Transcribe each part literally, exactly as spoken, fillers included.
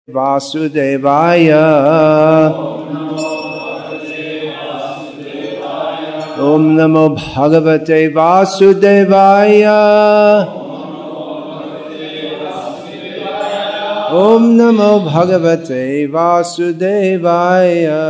Vasudevaya. Om Namo Bhagavate Vasudevaya. Om Namo Bhagavate Vasudevaya.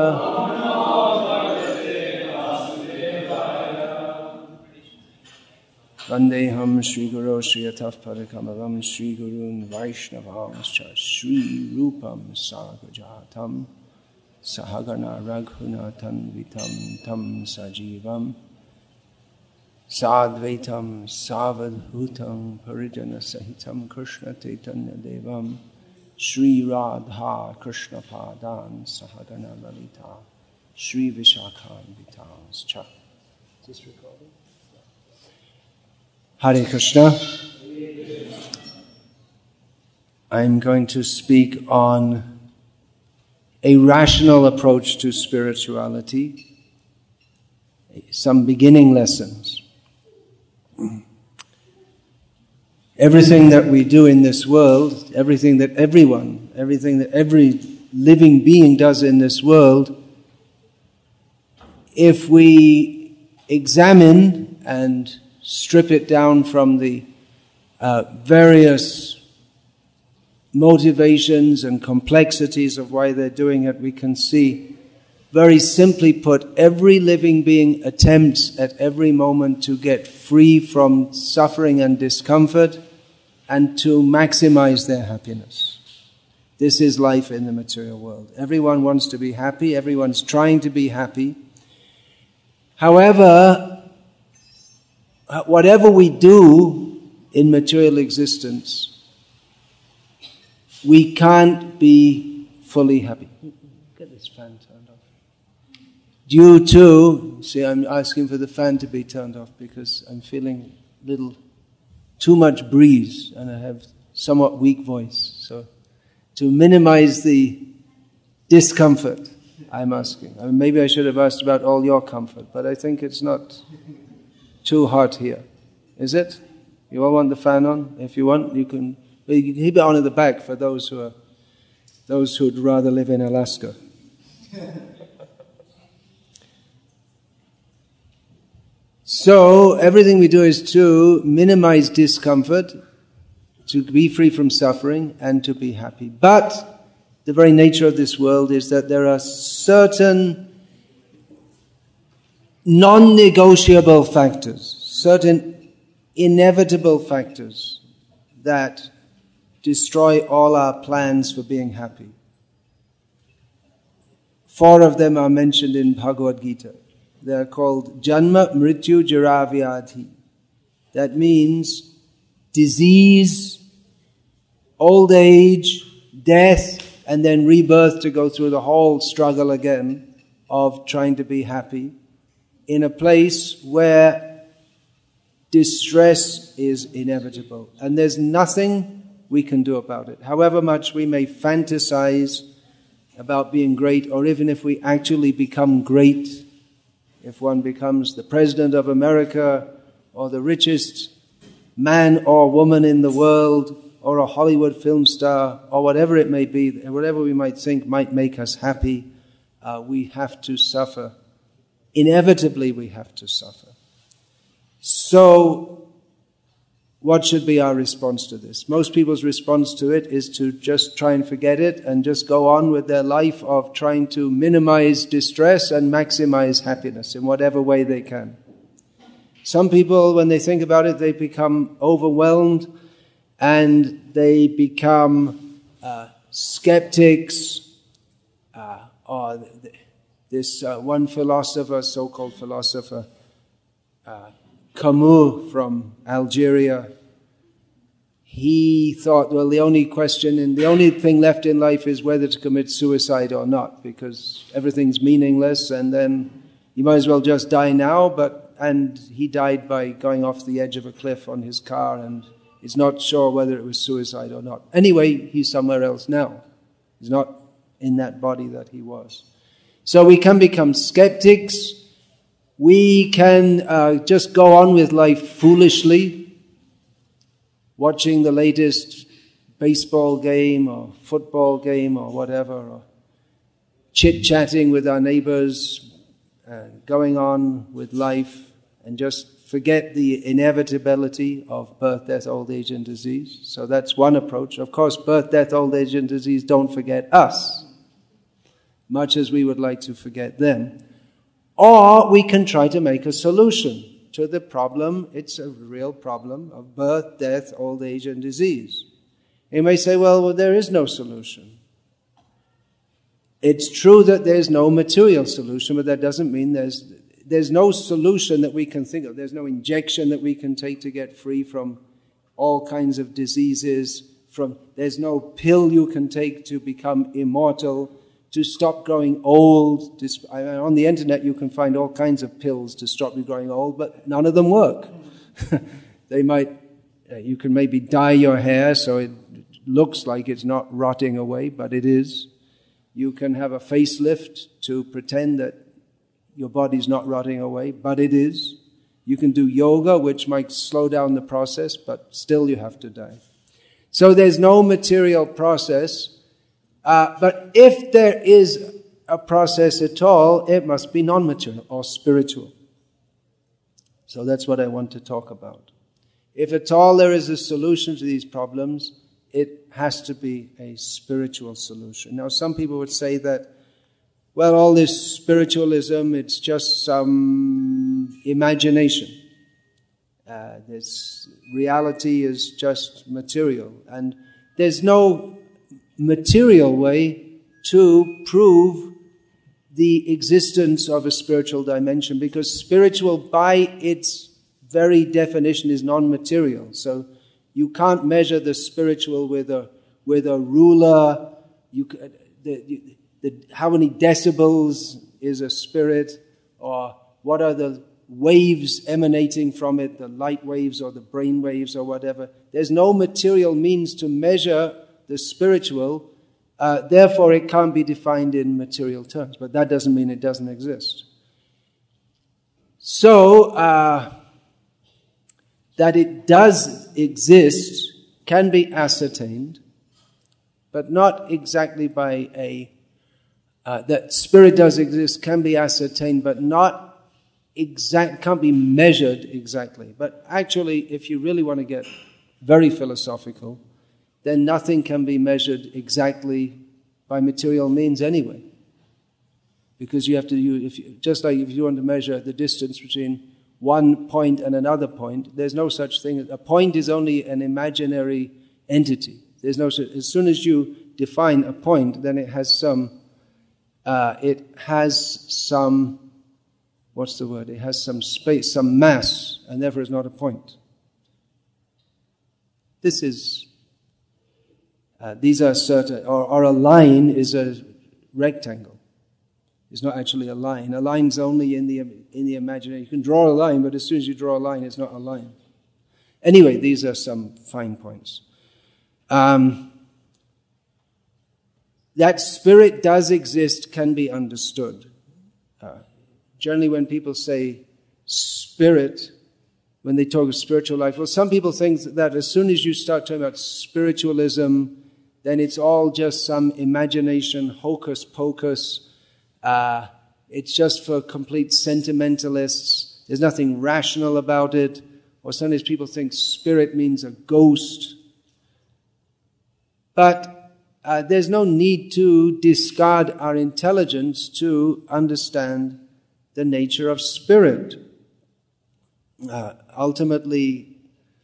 Vandeham Shri Guru Shri Yataf Parakamalam Shri Gurun Vaishnavam Shri Rupam Sagrajatam Sahagana Raghunathan Vitam Tam Sajivam Sadvaitam Savadhutam Parijana Sahitam Krishna Chaitanya Devam Shri Radha Krishna Padan Sahagana Lalita Shri Vishakhan Vitams Cha. Is this recording? Hare Krishna. I'm going to speak on a rational approach to spirituality, some beginning lessons. Everything that we do in this world, everything that everyone, everything that every living being does in this world, if we examine and strip it down from the uh, various motivations and complexities of why they're doing it, we can see, very simply put, every living being attempts at every moment to get free from suffering and discomfort and to maximize their happiness. This is life in the material world. Everyone wants to be happy, everyone's trying to be happy. However, whatever we do in material existence, we can't be fully happy. Get this fan turned off. Due to, see, I'm asking for the fan to be turned off because I'm feeling a little too much breeze and I have somewhat weak voice. So to minimize the discomfort, I'm asking. I mean, maybe I should have asked about all your comfort, but I think it's not too hot here. Is it? You all want the fan on? If you want, you can, you can keep it on at the back for those who are, those who'd rather live in Alaska. So, everything we do is to minimize discomfort, to be free from suffering, and to be happy. But the very nature of this world is that there are certain non-negotiable factors, certain inevitable factors that destroy all our plans for being happy. Four of them are mentioned in Bhagavad Gita. They are called Janma, Mrityu, Jara, Vyadhi. That means disease, old age, death, and then rebirth to go through the whole struggle again of trying to be happy in a place where distress is inevitable. And there's nothing we can do about it. However much we may fantasize about being great, or even if we actually become great, if one becomes the President of America, or the richest man or woman in the world, or a Hollywood film star, or whatever it may be, whatever we might think might make us happy, uh, we have to suffer. Inevitably, we have to suffer. So, what should be our response to this? Most people's response to it is to just try and forget it and just go on with their life of trying to minimize distress and maximize happiness in whatever way they can. Some people, when they think about it, they become overwhelmed and they become uh, skeptics, uh, or th- This uh, one philosopher, so-called philosopher, uh, Camus from Algeria, he thought, well, the only question and the only thing left in life is whether to commit suicide or not, because everything's meaningless, and then you might as well just die now. But and he died by going off the edge of a cliff on his car, and he's not sure whether it was suicide or not. Anyway, he's somewhere else now. He's not in that body that he was. So we can become skeptics. We can uh, just go on with life foolishly, watching the latest baseball game or football game or whatever, or chit-chatting with our neighbors, uh, going on with life, and just forget the inevitability of birth, death, old age, and disease. So that's one approach. Of course, birth, death, old age, and disease don't forget us, much as we would like to forget them. Or we can try to make a solution to the problem. It's a real problem of birth, death, old age, and disease. You may say, well, well, there is no solution. It's true that there's no material solution, but that doesn't mean there's there's no solution that we can think of. There's no injection that we can take to get free from all kinds of diseases. From there's no pill you can take to become immortal, to stop growing old. On the internet you can find all kinds of pills to stop you growing old, but none of them work. They might, you can maybe dye your hair so it looks like it's not rotting away, but it is. You can have a facelift to pretend that your body's not rotting away, but it is. You can do yoga, which might slow down the process, but still you have to die. So there's no material process, uh, but if there is a process at all, it must be non-material or spiritual. So that's what I want to talk about. If at all there is a solution to these problems, it has to be a spiritual solution. Now, some people would say that, well, all this spiritualism, it's just some imagination. Uh, this reality is just material. And there's no material way to prove the existence of a spiritual dimension, because spiritual, by its very definition, is non-material. So you can't measure the spiritual with a with a ruler. You the, the how many decibels is a spirit, or what are the waves emanating from it, the light waves or the brain waves or whatever. There's no material means to measure the spiritual. Uh, therefore, it can't be defined in material terms. But that doesn't mean it doesn't exist. So, uh, that it does exist can be ascertained, but not exactly by a... Uh, that spirit does exist can be ascertained, but not exact, can't be measured exactly. But actually, if you really want to get very philosophical, then nothing can be measured exactly by material means anyway. Because you have to use, if you, just like if you want to measure the distance between one point and another point, there's no such thing. A point is only an imaginary entity. There's no such, as soon as you define a point, then it has some, uh, it has some, what's the word? It has some space, some mass, and therefore it's not a point. This is, uh, these are certain, or, or a line is a rectangle. It's not actually a line. A line's only in the in the imagination. You can draw a line, but as soon as you draw a line, it's not a line. Anyway, these are some fine points. Um, that spirit does exist can be understood. Uh, generally, when people say spirit, when they talk of spiritual life, well, some people think that as soon as you start talking about spiritualism, then it's all just some imagination, hocus pocus. Uh, it's just for complete sentimentalists. There's nothing rational about it. Or sometimes people think spirit means a ghost. But uh, there's no need to discard our intelligence to understand the nature of spirit. Uh, ultimately,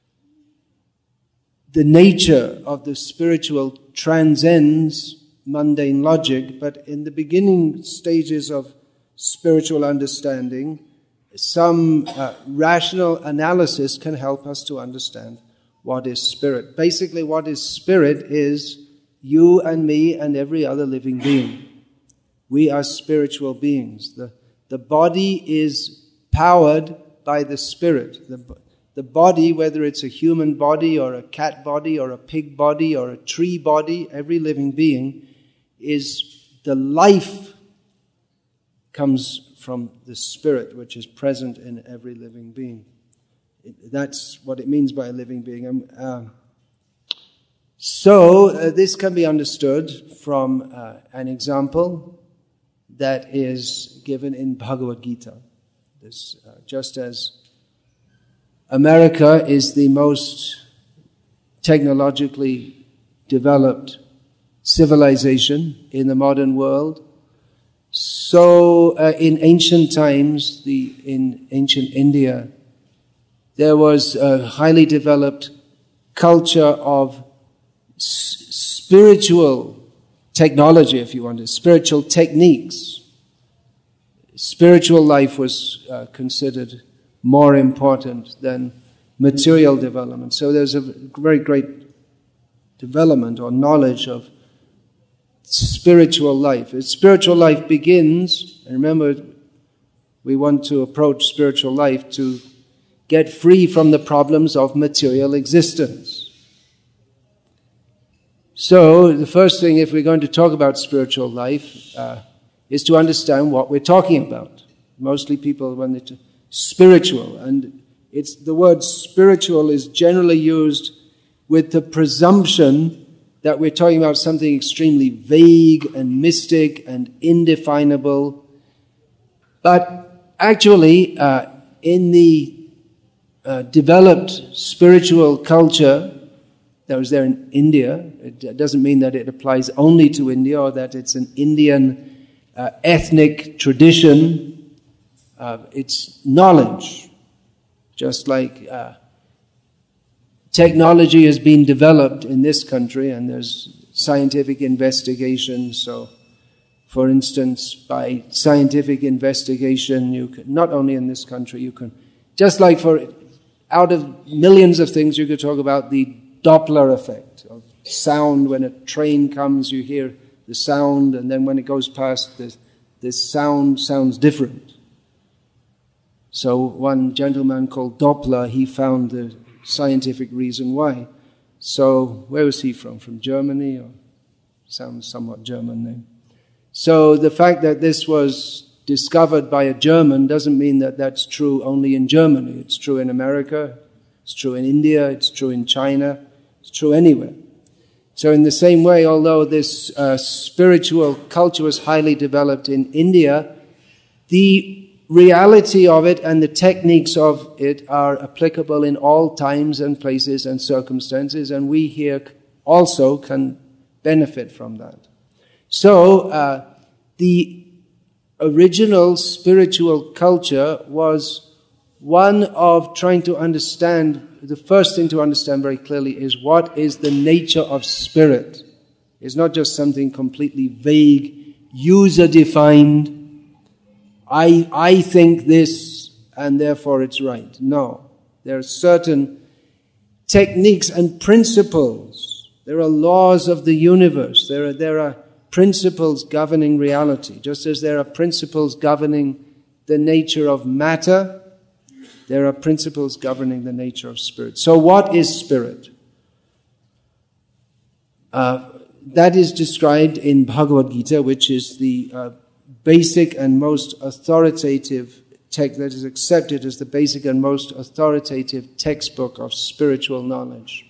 the nature of the spiritual transcends mundane logic, but in the beginning stages of spiritual understanding, some uh, rational analysis can help us to understand what is spirit. Basically, what is spirit is you and me and every other living being. We are spiritual beings. The, the body is powered by the spirit. The, the body, whether it's a human body or a cat body or a pig body or a tree body, every living being, is the life comes from the spirit which is present in every living being. It, that's what it means by a living being. Um, uh, So uh, this can be understood from uh, an example that is given in Bhagavad Gita. This, uh, just as America is the most technologically developed civilization in the modern world, so uh, in ancient times, the in ancient India, there was a highly developed culture of s- spiritual technology, if you want to, spiritual techniques. Spiritual life was uh, considered more important than material development. So there's a very great development or knowledge of spiritual life. As spiritual life begins, and remember, we want to approach spiritual life to get free from the problems of material existence. So the first thing, if we're going to talk about spiritual life, uh, is to understand what we're talking about. Mostly people, when they talk spiritual, and it's the word spiritual is generally used with the presumption that we're talking about something extremely vague and mystic and indefinable. But actually, uh, in the uh, developed spiritual culture that was there in India, it doesn't mean that it applies only to India or that it's an Indian uh, ethnic tradition. Uh, it's knowledge, just like uh, technology has been developed in this country, and there's scientific investigation. So, for instance, by scientific investigation, you can, not only in this country, you can, just like for, out of millions of things, you could talk about the Doppler effect of sound. When a train comes, you hear the sound, and then when it goes past, this, this sound sounds different. So one gentleman called Doppler, he found the scientific reason why. So where was he from? From Germany? Or sounds somewhat German name. So the fact that this was discovered by a German doesn't mean that that's true only in Germany. It's true in America, it's true in India, it's true in China, it's true anywhere. So in the same way, although this uh, spiritual culture was highly developed in India, the reality of it and the techniques of it are applicable in all times and places and circumstances, and we here also can benefit from that. So, uh, the original spiritual culture was one of trying to understand, the first thing to understand very clearly is what is the nature of spirit. It's not just something completely vague, user-defined, I, I think this, and therefore it's right. No. There are certain techniques and principles. There are laws of the universe. There are, there are principles governing reality. Just as there are principles governing the nature of matter, there are principles governing the nature of spirit. So what is spirit? Uh, that is described in Bhagavad Gita, which is the uh, basic and most authoritative text that is accepted as the basic and most authoritative textbook of spiritual knowledge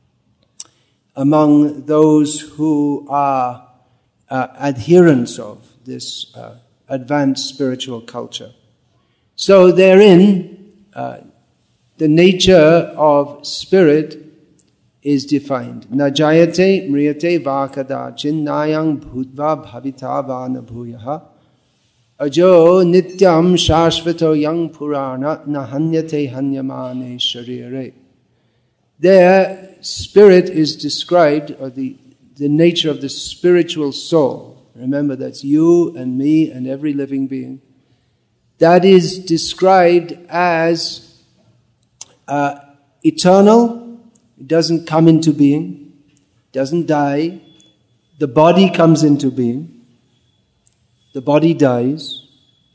among those who are uh, adherents of this uh, advanced spiritual culture. So therein, uh, the nature of spirit is defined. Na jayate mriyate va kadachin nayang bhutva bhavita va na bhuyaha ajo nityam shashvato yang purana nahanyate hanyamane sharire. There, spirit is described, or the, the nature of the spiritual soul. Remember, that's you and me and every living being. That is described as uh, eternal. It doesn't come into being, doesn't die. The body comes into being. The body dies.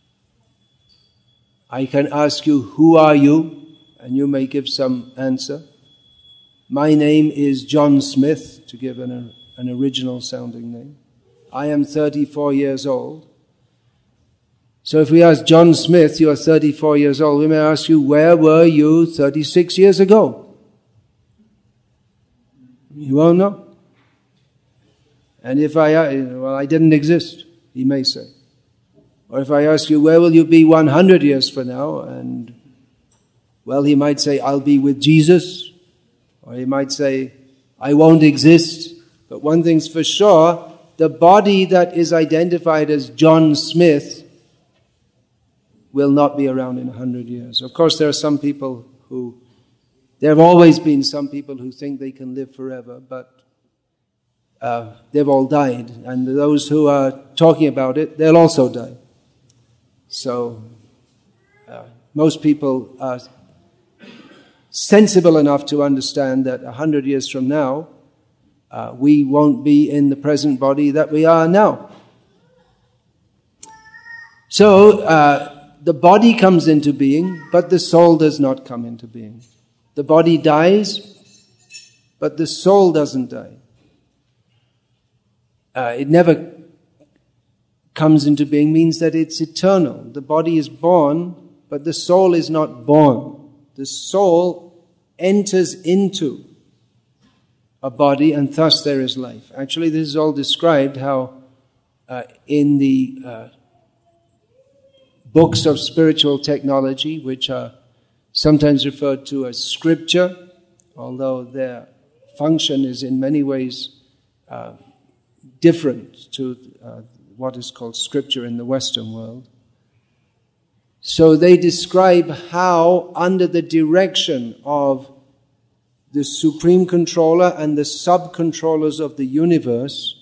I can ask you, who are you? And you may give some answer. My name is John Smith, to give an, an original sounding name. I am thirty-four years old. So if we ask John Smith, you are thirty-four years old, we may ask you, where were you thirty-six years ago? You won't know. And if I, well, I didn't exist, he may say. Or if I ask you, where will you be one hundred years from now? And, well, he might say, I'll be with Jesus. Or he might say, I won't exist. But one thing's for sure, the body that is identified as John Smith will not be around in a hundred years. Of course, there are some people who, there have always been some people who think they can live forever, but uh, they've all died. And those who are talking about it, they'll also die. So, uh, most people are sensible enough to understand that a hundred years from now, uh, we won't be in the present body that we are now. So, uh, the body comes into being, but the soul does not come into being. The body dies, but the soul doesn't die. Uh, it never comes into being, means that it's eternal. The body is born, but the soul is not born. The soul enters into a body, and thus there is life. Actually, this is all described how uh, in the uh, books of spiritual technology, which are sometimes referred to as scripture, although their function is in many ways uh, different to uh, what is called scripture in the Western world. So they describe how, under the direction of the supreme controller and the sub-controllers of the universe,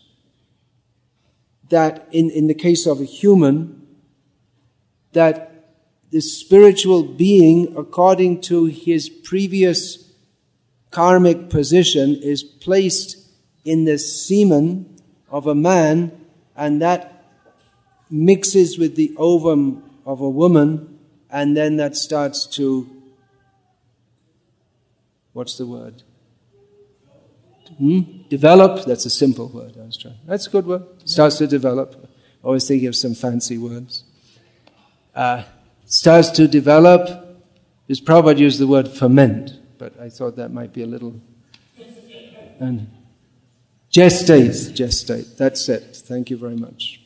that in, in the case of a human, that the spiritual being, according to his previous karmic position, is placed in the semen of a man, and that mixes with the ovum of a woman, and then that starts to, what's the word? Hmm? Develop. That's a simple word I was trying. That's a good word. Starts to develop. Always thinking of some fancy words. Uh, starts to develop. Because Prabhupada used the word ferment, but I thought that might be a little. And gestate, gestate. That's it. Thank you very much.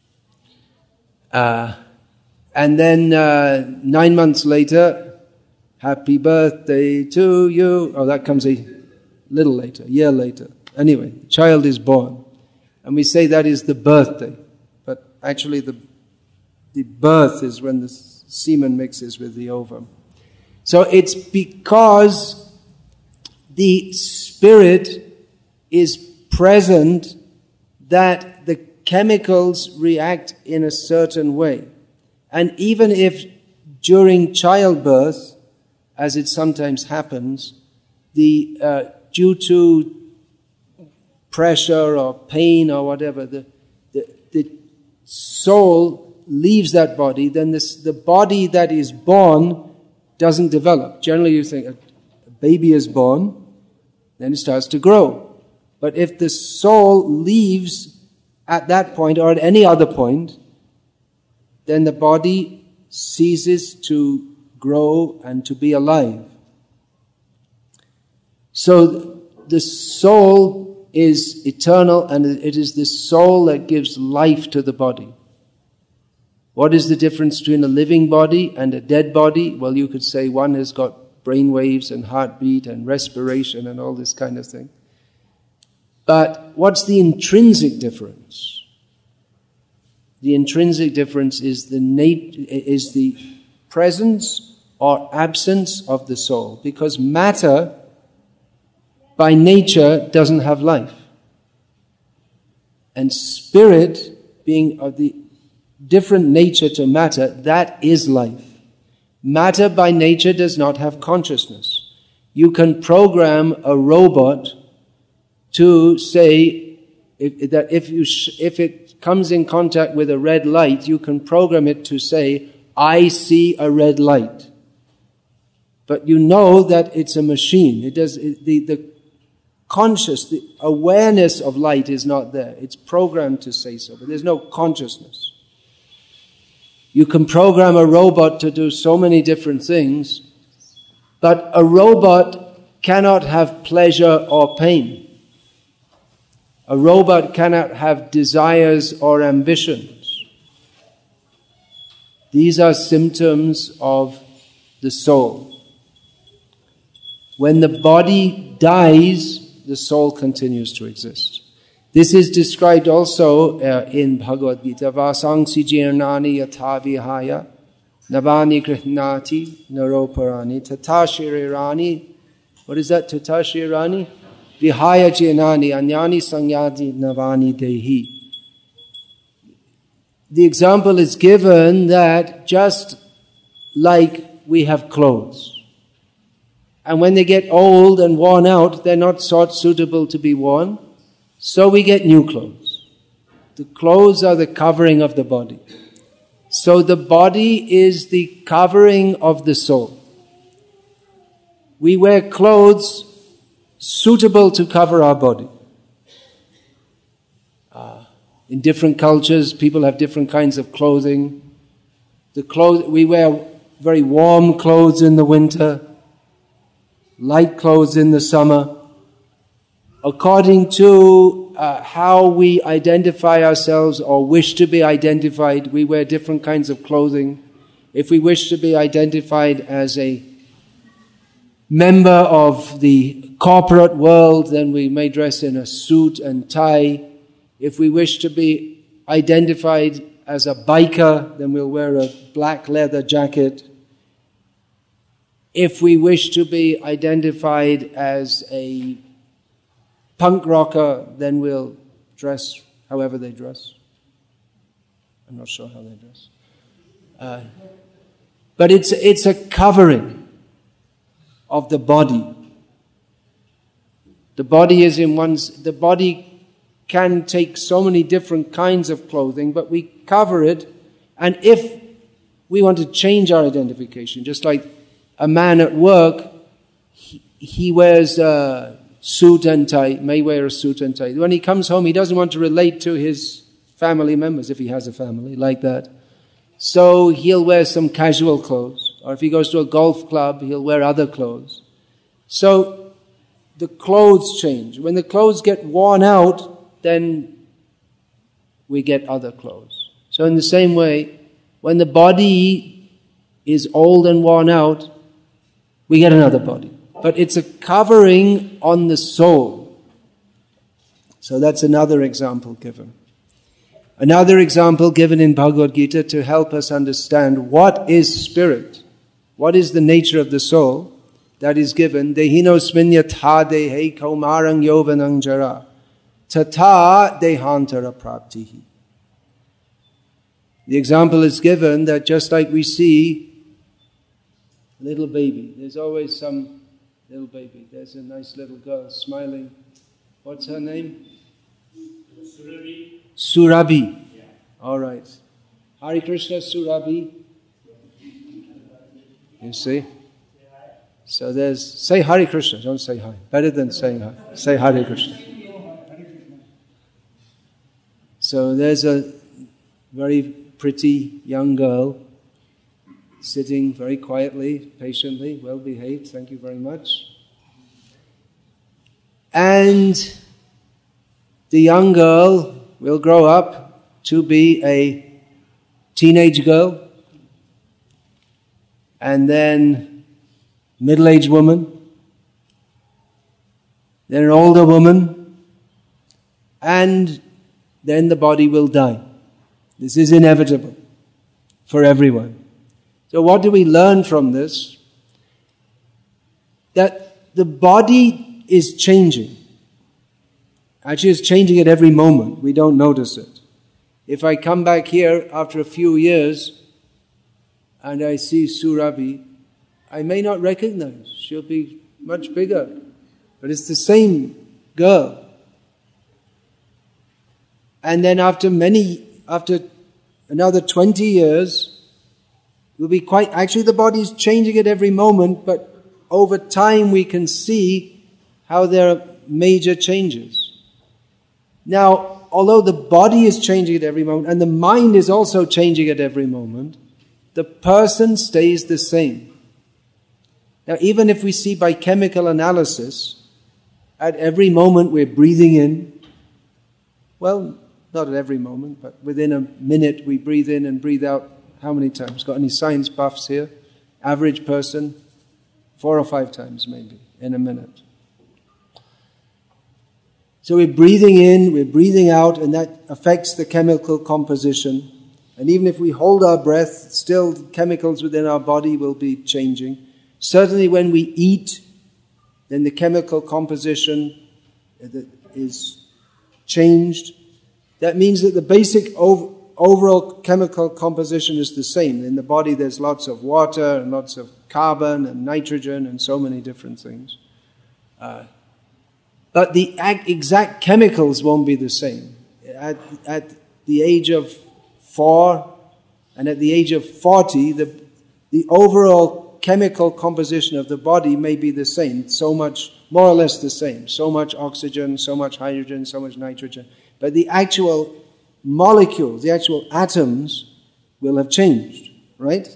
Uh, and then uh, nine months later, happy birthday to you. Oh, that comes a little later, a year later. Anyway, the child is born. And we say that is the birthday. But actually the, the birth is when the semen mixes with the ovum. So it's because the spirit is present that the chemicals react in a certain way. And even if during childbirth, as it sometimes happens, the uh, due to pressure or pain or whatever, the, the, the soul leaves that body, then this, the body that is born doesn't develop. Generally you think a, a baby is born, then it starts to grow. But if the soul leaves at that point or at any other point, then the body ceases to grow and to be alive. So the soul is eternal, and it is the soul that gives life to the body. What is the difference between a living body and a dead body? Well, you could say one has got brain waves and heartbeat and respiration and all this kind of thing. But what's the intrinsic difference? The intrinsic difference is the nat- is the presence or absence of the soul, because matter by nature doesn't have life. And spirit, being of the different nature to matter, that is life. Matter by nature does not have consciousness. You can program a robot to say if, that if you sh- if it comes in contact with a red light, you can program it to say, I see a red light. But you know that it's a machine. It does it, the the conscious, the awareness of light is not there. It's programmed to say so, but there's no consciousness. You can program a robot to do so many different things, but a robot cannot have pleasure or pain. A robot cannot have desires or ambitions. These are symptoms of the soul. When the body dies, the soul continues to exist. This is described also uh, in Bhagavad Gita. Vasangsi jirnani yatha vihaya navani krihnati naroparani tata shirirani. What is that? Tata shirirani? Vihaya jirnani anyani sangyati navani dehi. The example is given that just like we have clothes, and when they get old and worn out, they're not thought suitable to be worn, so we get new clothes. The clothes are the covering of the body. So the body is the covering of the soul. We wear clothes suitable to cover our body. Uh, in different cultures, people have different kinds of clothing. The clothes we wear very warm clothes in the winter, light clothes in the summer. According to uh, how we identify ourselves or wish to be identified, we wear different kinds of clothing. If we wish to be identified as a member of the corporate world, then we may dress in a suit and tie. If we wish to be identified as a biker, then we'll wear a black leather jacket. If we wish to be identified as a punk rocker, then we'll dress however they dress. I'm not sure how they dress. Uh, but it's, it's a covering of the body. The body is in one's, the body can take so many different kinds of clothing, but we cover it, and if we want to change our identification, just like a man at work, he, he wears a suit and tie, may wear a suit and tie. When he comes home, he doesn't want to relate to his family members, if he has a family, like that. So he'll wear some casual clothes. Or if he goes to a golf club, he'll wear other clothes. So the clothes change. When the clothes get worn out, then we get other clothes. So in the same way, when the body is old and worn out, we get another body. But it's a covering on the soul. So that's another example given. Another example given in Bhagavad Gita to help us understand what is spirit, what is the nature of the soul, that is given. Dehino sminyatha dehe kaumarang yovanang jara tata dehantara praptihi. The example is given that just like we see little baby. There's always some little baby. There's a nice little girl smiling. What's her name? Surabhi. Surabhi. Yeah. All right. Hare Krishna, Surabhi. You see? So there's, say Hare Krishna, don't say hi. Better than saying hi. Say Hare Krishna. So there's a very pretty young girl sitting very quietly, patiently, well behaved, thank you very much. And the young girl will grow up to be a teenage girl, and then middle-aged woman, then an older woman, and then the body will die. This is inevitable for everyone. So what do we learn from this? That the body is changing. Actually, it's changing at every moment. We don't notice it. If I come back here after a few years and I see Surabhi, I may not recognize. She'll be much bigger. But it's the same girl. And then after many, after another twenty years, will be quite, actually the body is changing at every moment, but over time we can see how there are major changes. Now, although the body is changing at every moment, and the mind is also changing at every moment, the person stays the same. Now, even if we see by chemical analysis, at every moment we're breathing in, Well, not at every moment, but within a minute we breathe in and breathe out how many times? Got any science buffs here? Average person? Four or five times maybe in a minute. So we're breathing in, we're breathing out, and that affects the chemical composition. And even if we hold our breath, still chemicals within our body will be changing. Certainly when we eat, then the chemical composition is changed. That means that the basic over, overall chemical composition is the same. In the body there's lots of water and lots of carbon and nitrogen and so many different things. Uh, but the exact chemicals won't be the same. At, at the age of four and at the age of forty, the, the overall chemical composition of the body may be the same. So much, more or less the same. So much oxygen, so much hydrogen, so much nitrogen. But the actual molecules, the actual atoms will have changed, right?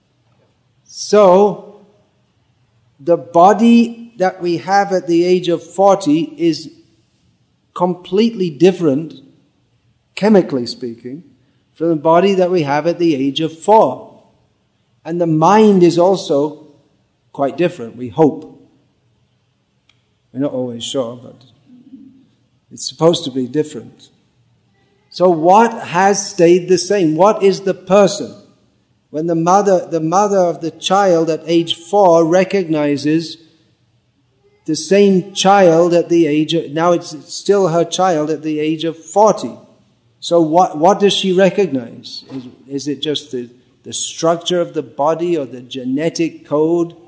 So, the body that we have at the age of forty is completely different, chemically speaking, from the body that we have at the age of four. And the mind is also quite different, we hope. We're not always sure, but it's supposed to be different. So what has stayed the same? What is the person? When the mother, the mother of the child at age four recognizes the same child at the age of, now it's still her child at the age of forty. So what, what does she recognize? Is, is it just the, the structure of the body or the genetic code?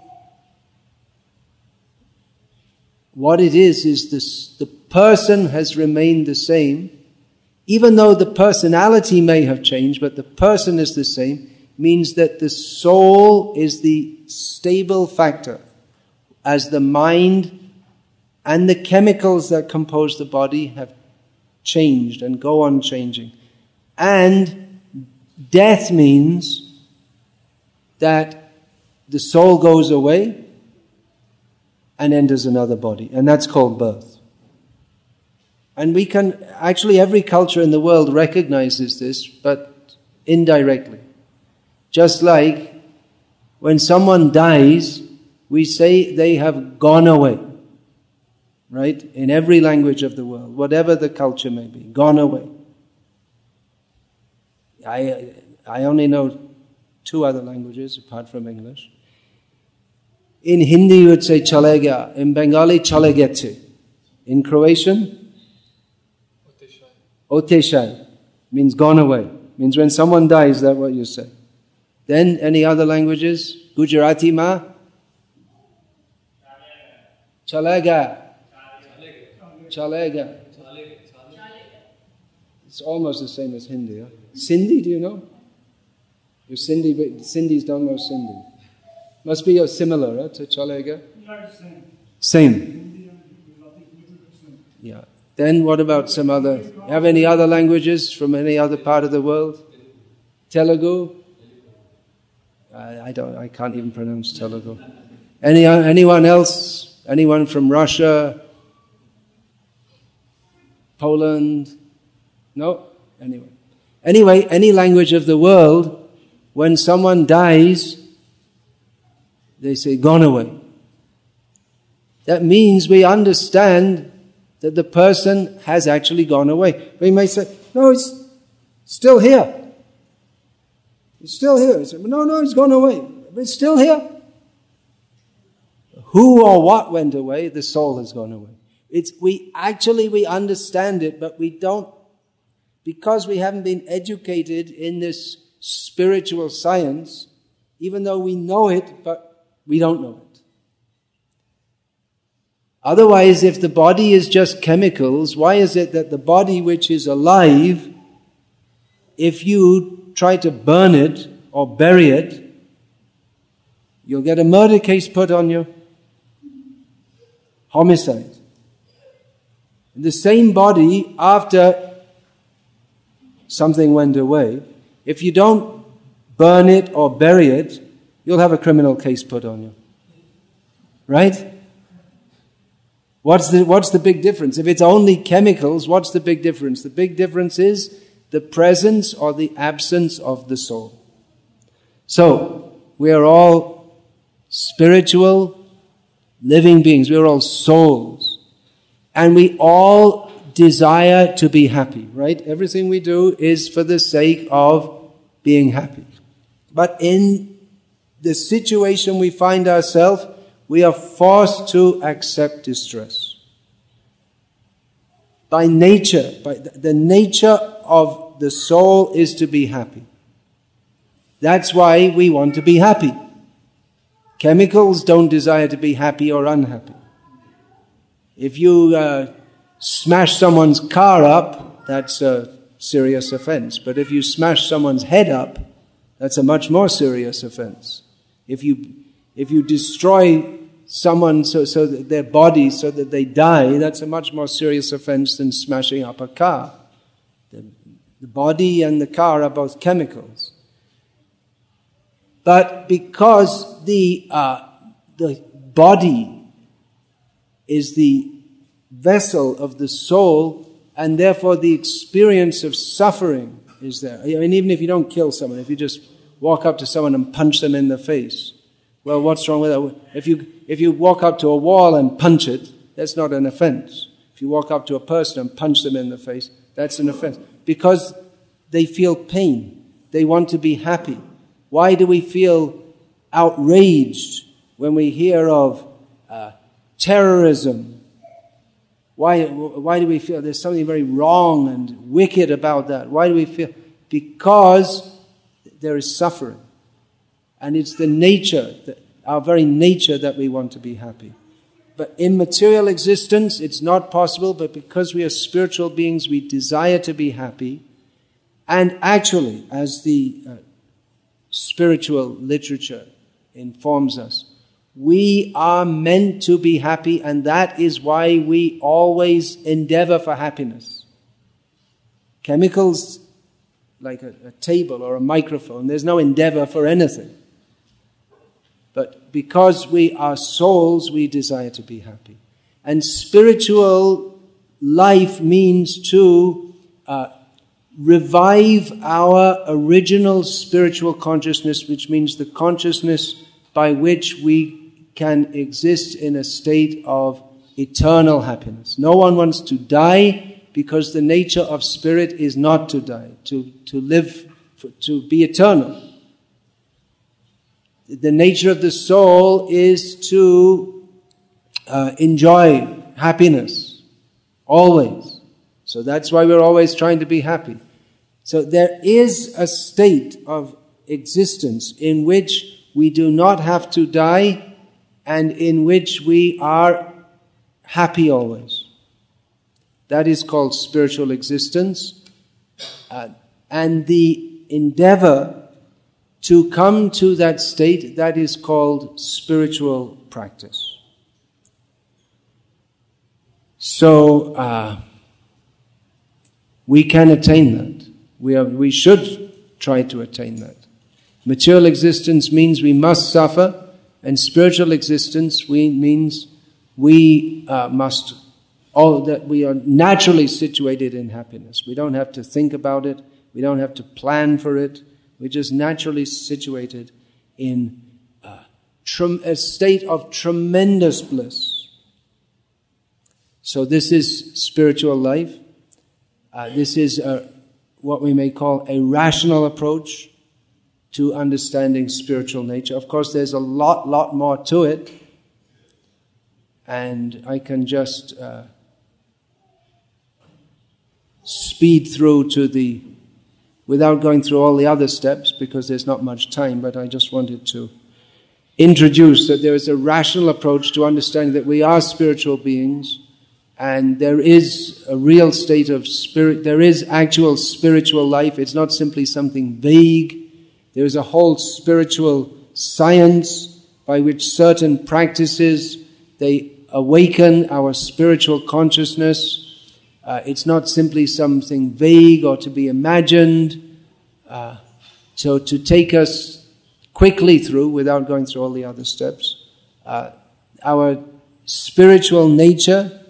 What it is, is this, the person has remained the same. Even though the personality may have changed, but the person is the same, means that the soul is the stable factor. As the mind and the chemicals that compose the body have changed and go on changing. And death means that the soul goes away and enters another body. And that's called birth. And we can, actually every culture in the world recognizes this, but indirectly. Just like when someone dies, we say they have gone away. Right? In every language of the world, whatever the culture may be, gone away. I I only know two other languages apart from English. In Hindi you would say chale gaya. In Bengali chale gyeche. In Croatian? Oteshai. Means gone away. Means when someone dies, that's what you say. Then any other languages? Gujarati ma? Chale gaya. Chalega. It's almost the same as Hindi. Huh? Sindhi, do you know? You're Sindhi, but Sindhis don't know Sindhi. Must be similar huh, to Chalega. Same. Yeah. Then what about some other? Have any other languages from any other part of the world? Telugu? I, I don't. I can't even pronounce Telugu. Any anyone else? Anyone from Russia? Poland? No? Anyway. Anyway, any language of the world, when someone dies, they say, gone away. That means we understand that the person has actually gone away. We may say, no, he's still here. He's still here. We say, no, no, he's gone away. But he's still here. Who or what went away? The soul has gone away. It's, we actually, we understand it, but we don't, because we haven't been educated in this spiritual science, even though we know it, but we don't know it. Otherwise, if the body is just chemicals, why is it that the body which is alive, if you try to burn it or bury it, you'll get a murder case put on you? Homicide. The same body, after something went away, if you don't burn it or bury it, you'll have a criminal case put on you. Right? What's the, what's the big difference? If it's only chemicals, what's the big difference? The big difference is the presence or the absence of the soul. So, we are all spiritual, living beings. We are all souls. And we all desire to be happy, right? Everything we do is for the sake of being happy. But in the situation we find ourselves, we are forced to accept distress. By nature, by the nature of the soul is to be happy. That's why we want to be happy. Chemicals don't desire to be happy or unhappy. If you uh, smash someone's car up, that's a serious offense. But if you smash someone's head up, that's a much more serious offense. If you if you destroy someone so, so that their body so that they die, that's a much more serious offense than smashing up a car. The, the body and the car are both chemicals. But because the uh, the body is the vessel of the soul, and therefore the experience of suffering is there. I mean, even if you don't kill someone, if you just walk up to someone and punch them in the face, well, what's wrong with that? If you if you walk up to a wall and punch it, that's not an offense. If you walk up to a person and punch them in the face, that's an offense. Because they feel pain. They want to be happy. Why do we feel outraged when we hear of uh, terrorism? Why, why do we feel there's something very wrong and wicked about that? Why do we feel? Because there is suffering. And it's the nature, our very nature, that we want to be happy. But in material existence, it's not possible, but because we are spiritual beings, we desire to be happy. And actually, as the uh, spiritual literature informs us, we are meant to be happy, and that is why we always endeavor for happiness. Chemicals, like a, a table or a microphone, there's no endeavor for anything. But because we are souls, we desire to be happy. And spiritual life means to uh, revive our original spiritual consciousness, which means the consciousness by which we can exist in a state of eternal happiness. No one wants to die, because the nature of spirit is not to die, to, to live, for, to be eternal. The nature of the soul is to uh, enjoy happiness, always. So that's why we're always trying to be happy. So there is a state of existence in which we do not have to die, and in which we are happy always. That is called spiritual existence. Uh, and the endeavor to come to that state, that is called spiritual practice. So, uh, we can attain that. We are, we should try to attain that. Material existence means we must suffer, and spiritual existence we, means we uh, must, all that we are naturally situated in happiness. We don't have to think about it. We don't have to plan for it. We're just naturally situated in uh, trem- a state of tremendous bliss. So this is spiritual life. Uh, this is a, what we may call a rational approach to understanding spiritual nature. Of course, there's a lot, lot more to it. And I can just uh, speed through to the, without going through all the other steps, because there's not much time, but I just wanted to introduce that there is a rational approach to understanding that we are spiritual beings, and there is a real state of spirit, there is actual spiritual life. It's not simply something vague. There is a whole spiritual science by which certain practices, they awaken our spiritual consciousness. Uh, it's not simply something vague or to be imagined. Uh, so to take us quickly through, without going through all the other steps, uh, our spiritual nature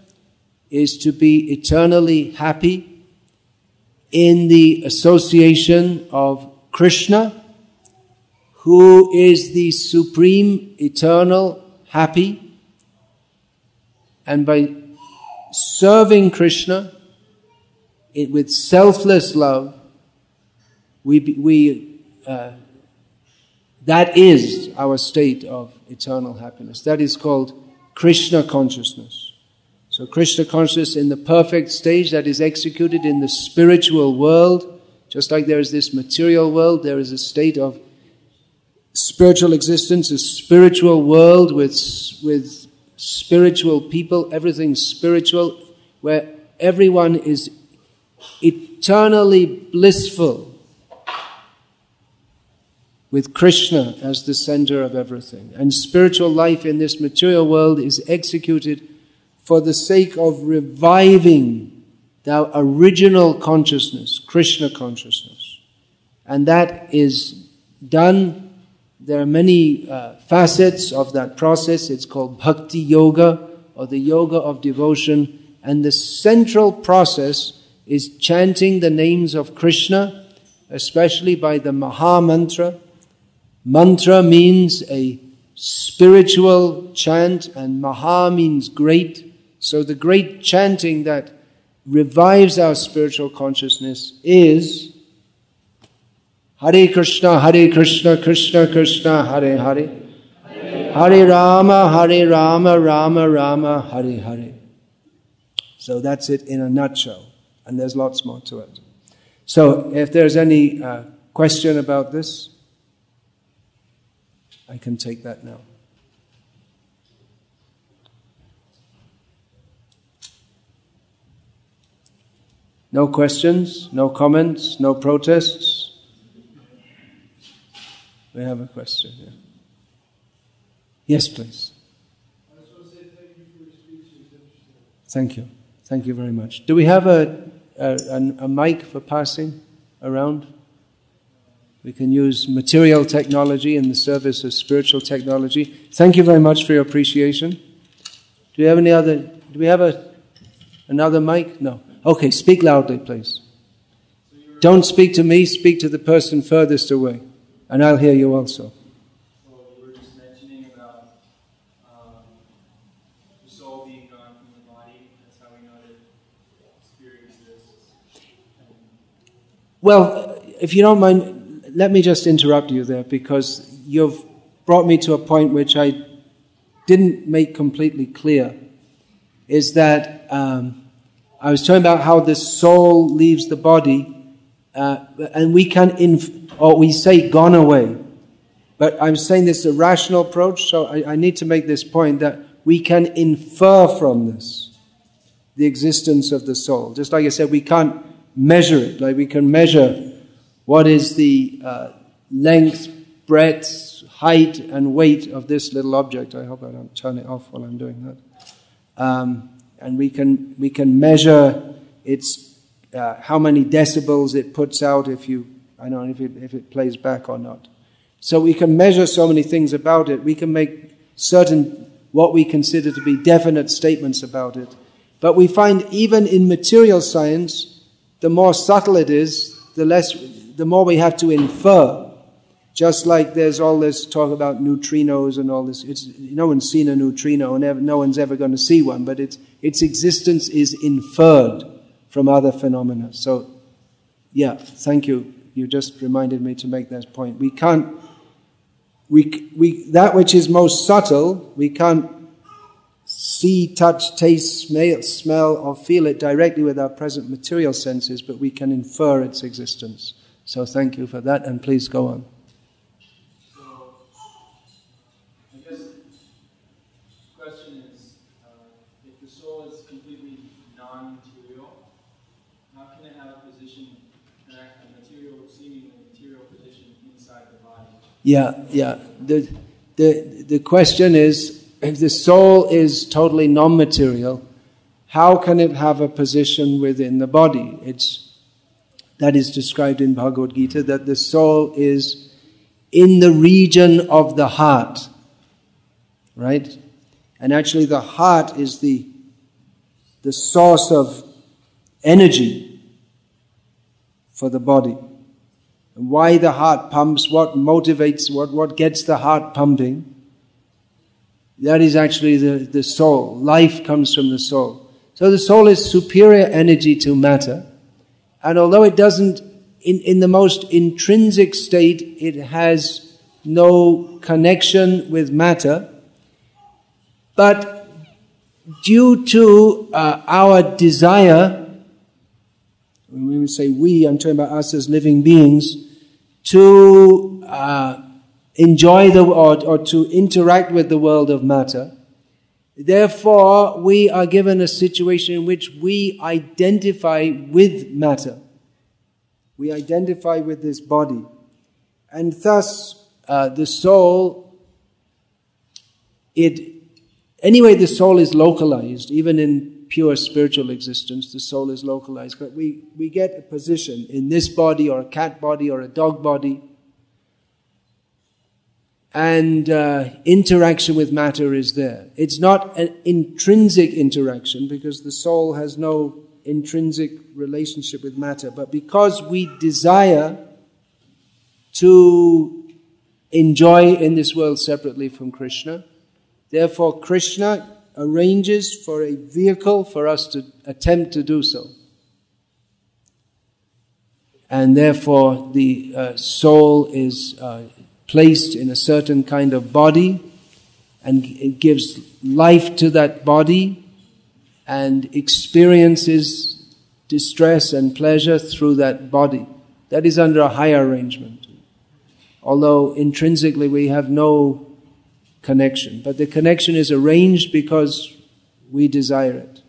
is to be eternally happy in the association of Krishna, who is the supreme, eternal, happy. And by serving Krishna it, with selfless love, we, we uh, that is our state of eternal happiness. That is called Krishna consciousness. So Krishna consciousness in the perfect stage that is executed in the spiritual world, just like there is this material world, there is a state of spiritual existence, a spiritual world with, with spiritual people, everything's spiritual, where everyone is eternally blissful with Krishna as the center of everything. And spiritual life in this material world is executed for the sake of reviving the original consciousness, Krishna consciousness. And that is done. There are many uh, facets of that process. It's called Bhakti Yoga, or the yoga of devotion. And the central process is chanting the names of Krishna, especially by the Maha Mantra. Mantra means a spiritual chant, and Maha means great. So the great chanting that revives our spiritual consciousness is Hare Krishna, Hare Krishna, Krishna Krishna, Hare Hare, Hare Rama, Hare Rama, Rama Rama, Hare Hare. So that's it in a nutshell, and there's lots more to it. So if there's any uh, question about this, I can take that now. No questions, no comments, no protests? We have a question, yeah. Yes, please. I just want to say thank you for your speech. It was interesting. Thank you. Thank you very much. Do we have a, a, a, a mic for passing around? We can use material technology in the service of spiritual technology. Thank you very much for your appreciation. Do we have any other, do we have a another mic? No. Okay, speak loudly, please. Don't speak to me, speak to the person furthest away, and I'll hear you also. So you were just mentioning about um, the soul being gone from the body. That's how we know that spirit exists. Well, if you don't mind, let me just interrupt you there, because you've brought me to a point which I didn't make completely clear, is that um, I was talking about how the soul leaves the body, uh, and we can, inf- or we say gone away, but I'm saying this is a rational approach, so I, I need to make this point that we can infer from this the existence of the soul. Just like I said, we can't measure it, like we can measure what is the uh, length, breadth, height, and weight of this little object. I hope I don't turn it off while I'm doing that. Um, and we can we can measure its uh, how many decibels it puts out if you I don't know if it if it plays back or not. So we can measure so many things about it. We can make certain what we consider to be definite statements about it. But we find even in material science, the more subtle it is, the less. the more we have to infer. Just like there's all this talk about neutrinos and all this. It's, no one's seen a neutrino, and ever, no one's ever going to see one, but its its existence is inferred from other phenomena. So, yeah, thank you. You just reminded me to make that point. We can't, we we that which is most subtle, we can't see, touch, taste, smell, smell, or feel it directly with our present material senses, but we can infer its existence. So thank you for that, and please go on. So, I guess the question is, uh, if the soul is completely non-material, how can it have a position, a material, seemingly material position inside the body? Yeah, yeah. The, the, the question is, if the soul is totally non-material, how can it have a position within the body? It's That is described in Bhagavad Gita, that the soul is in the region of the heart, right? And actually the heart is the the source of energy for the body. And why the heart pumps, what motivates, what, what gets the heart pumping, that is actually the, the soul. Life comes from the soul. So the soul is superior energy to matter. And although it doesn't, in, in the most intrinsic state, it has no connection with matter, but due to uh, our desire, when we say we, I'm talking about us as living beings, to uh, enjoy the or, or to interact with the world of matter, therefore we are given a situation in which we identify with matter. We identify with this body. And thus uh, the soul, it Anyway, the soul is localized. Even in pure spiritual existence, the soul is localized. But we, we get a position in this body or a cat body or a dog body. And uh, interaction with matter is there. It's not an intrinsic interaction because the soul has no intrinsic relationship with matter. But because we desire to enjoy in this world separately from Krishna, therefore, Krishna arranges for a vehicle for us to attempt to do so. And therefore, the uh, soul is uh, placed in a certain kind of body, and it gives life to that body, and experiences distress and pleasure through that body. That is under a higher arrangement. Although intrinsically we have no connection. But the connection is arranged because we desire it.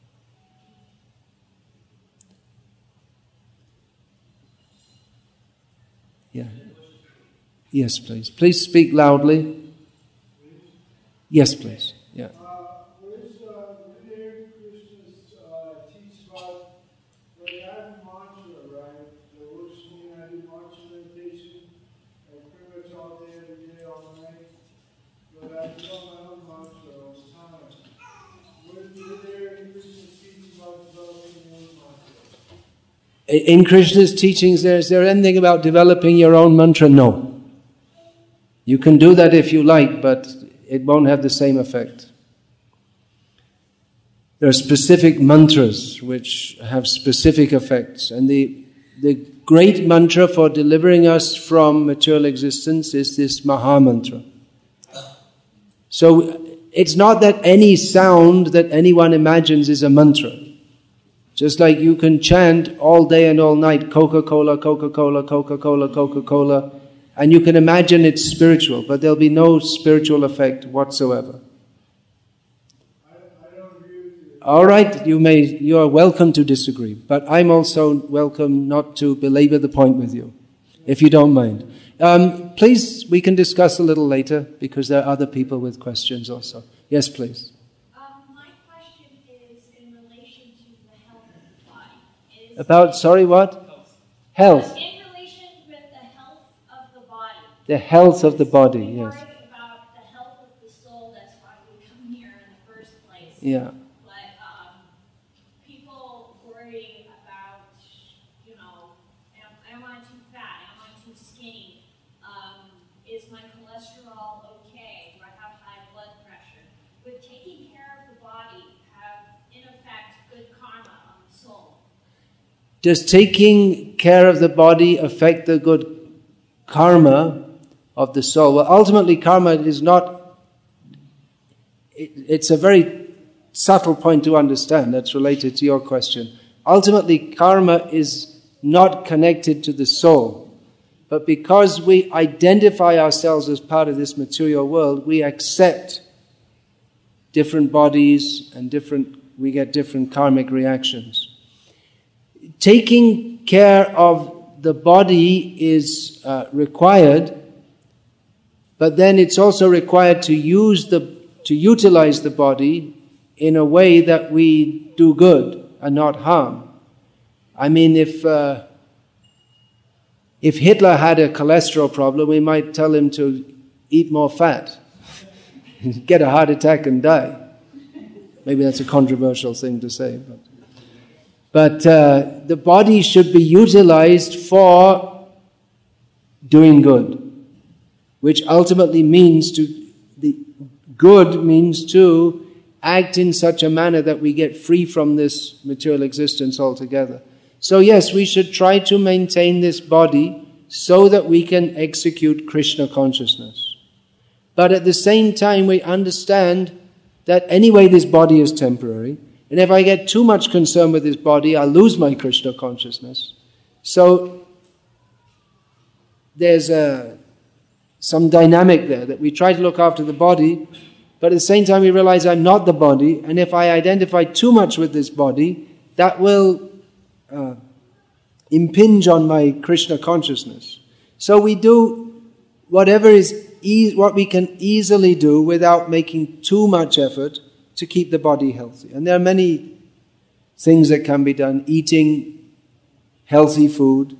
Yeah. Yes, please. Please speak loudly. Yes, please. Yeah. Uh, where's uh, Hare Krishna's uh, teach about they have mantra, right? The worshiping, I do mantra meditation, like pretty much all day, every day, all night. But I do my own mantra all the time. Where did Hare Krishna's teach about developing your own mantra? In Krishna's teachings, there, is there anything about developing your own mantra? No. You can do that if you like, but it won't have the same effect. There are specific mantras which have specific effects. And the, the great mantra for delivering us from material existence is this Maha Mantra. So it's not that any sound that anyone imagines is a mantra. Just like you can chant all day and all night, Coca-Cola, Coca-Cola, Coca-Cola, Coca-Cola, and you can imagine it's spiritual, but there'll be no spiritual effect whatsoever. I, I don't agree with you. All right, you may, you are welcome to disagree, but I'm also welcome not to belabor the point with you, if you don't mind. Um, please, we can discuss a little later, because there are other people with questions also. Yes, please. Um, my question is in relation to the health of the body. Is About, sorry, what? Health. In relation with the health of the body. The health of the body, We yes. worry about the health of the soul, that's why we come here in the first place. Yeah. But um, people worry about, you know, am, am I too fat? Am I too skinny? Um, is my cholesterol okay? Do I have high blood pressure? Would taking care of the body have, in effect, good karma on the soul? Does taking care of the body affect the good karma of the soul? Well, ultimately, karma is not... It, it's a very subtle point to understand that's related to your question. Ultimately, karma is not connected to the soul. But because we identify ourselves as part of this material world, we accept different bodies and different, we get different karmic reactions. Taking care of the body is uh, required, but then it's also required to use the, to utilize the body in a way that we do good and not harm. I mean, if uh, if Hitler had a cholesterol problem, we might tell him to eat more fat, get a heart attack and die. Maybe that's a controversial thing to say. But, but uh, the body should be utilized for doing good, which ultimately means to, the good means to act in such a manner that we get free from this material existence altogether. So yes, we should try to maintain this body so that we can execute Krishna consciousness. But at the same time, we understand that anyway this body is temporary, and if I get too much concerned with this body, I'll lose my Krishna consciousness. So there's a, some dynamic there, that we try to look after the body, but at the same time we realize I'm not the body, and if I identify too much with this body, that will uh, impinge on my Krishna consciousness. So we do whatever is e- what we can easily do without making too much effort to keep the body healthy. And there are many things that can be done. Eating healthy food,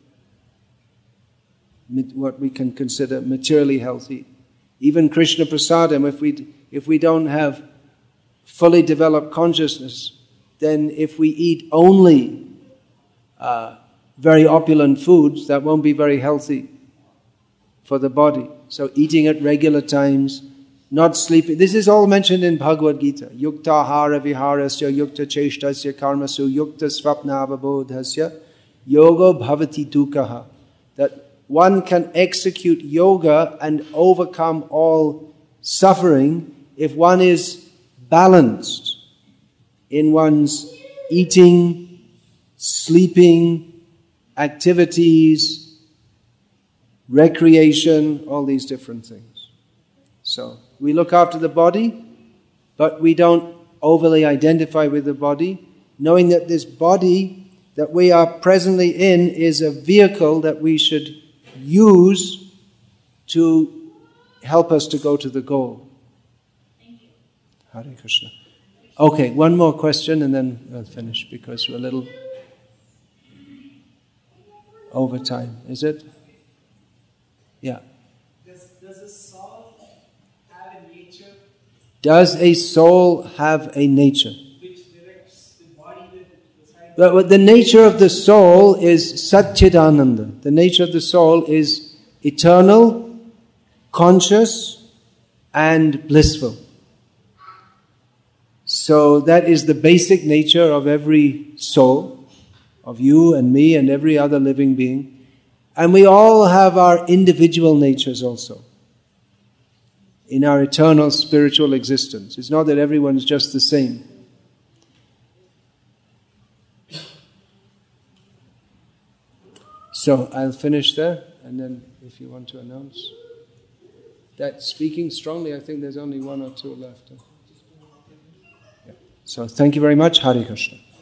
what we can consider materially healthy. Even Krishna Prasadam, if we if we don't have fully developed consciousness, then if we eat only uh, very opulent foods, that won't be very healthy for the body. So eating at regular times, not sleeping. This is all mentioned in Bhagavad Gita. Yukta hara viharasya, yukta cheshtasya karmasu, yukta svapnavabodhasya, yoga bhavati dukkha. That one can execute yoga and overcome all suffering if one is balanced in one's eating, sleeping, activities, recreation, all these different things. So, we look after the body, but we don't overly identify with the body, knowing that this body that we are presently in is a vehicle that we should use to help us to go to the goal. Thank you. Hare Krishna. Okay, one more question and then we'll finish because we're a little over time. Is it? Yeah. Does, does a soul have a nature Does a soul have a nature? which directs the body with the side? But the nature of the soul is Satchidananda. The nature of the soul is eternal, conscious, and blissful. So that is the basic nature of every soul, of you and me and every other living being. And we all have our individual natures also in our eternal spiritual existence. It's not that everyone's just the same. So I'll finish there, and then if you want to announce. That speaking strongly, I think there's only one or two left. Yeah. So thank you very much. Hare Krishna.